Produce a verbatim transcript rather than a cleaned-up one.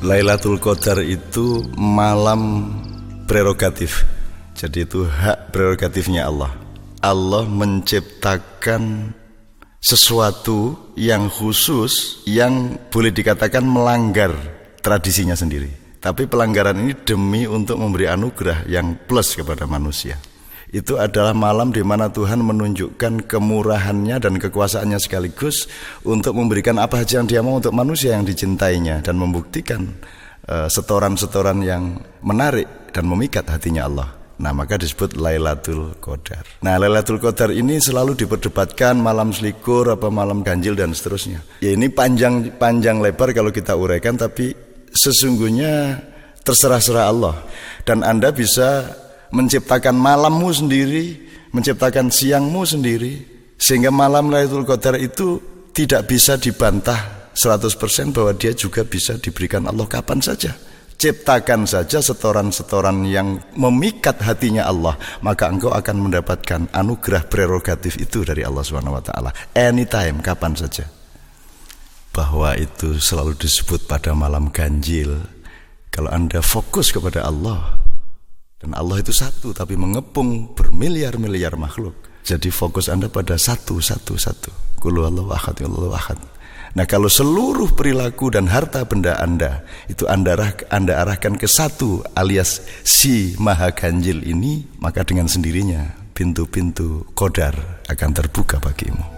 Lailatul Qadar itu malam prerogatif. Jadi itu hak prerogatifnya Allah. Allah menciptakan sesuatu yang khusus yang boleh dikatakan melanggar tradisinya sendiri. Tapi pelanggaran ini demi untuk memberi anugerah yang plus kepada manusia. Itu adalah malam di mana Tuhan menunjukkan kemurahannya dan kekuasaannya sekaligus untuk memberikan apa saja yang Dia mau untuk manusia yang dicintainya dan membuktikan uh, setoran-setoran yang menarik dan memikat hatinya Allah. Nah, maka disebut Lailatul Qadar. Nah, Lailatul Qadar ini selalu diperdebatkan malam selikur apa malam ganjil dan seterusnya. Ya, ini panjang panjang lebar kalau kita uraikan, tapi sesungguhnya terserah-serah Allah. Dan Anda bisa menciptakan malammu sendiri, menciptakan siangmu sendiri, sehingga malam Lailatul Qadar itu tidak bisa dibantah seratus persen bahwa dia juga bisa diberikan Allah kapan saja. Ciptakan saja setoran-setoran yang memikat hatinya Allah, maka engkau akan mendapatkan anugerah prerogatif itu dari Allah subhanahu wa taala anytime, kapan saja. Bahwa itu selalu disebut pada malam ganjil. Kalau Anda fokus kepada Allah, dan Allah itu satu tapi mengepung bermiliar-miliar makhluk. Jadi fokus Anda pada satu, satu, satu. Qul huwallahu ahad, Allahu ahad. Nah, kalau seluruh perilaku dan harta benda Anda itu Anda, arah, anda arahkan ke satu alias si maha ganjil ini, maka dengan sendirinya pintu-pintu qadar akan terbuka bagimu.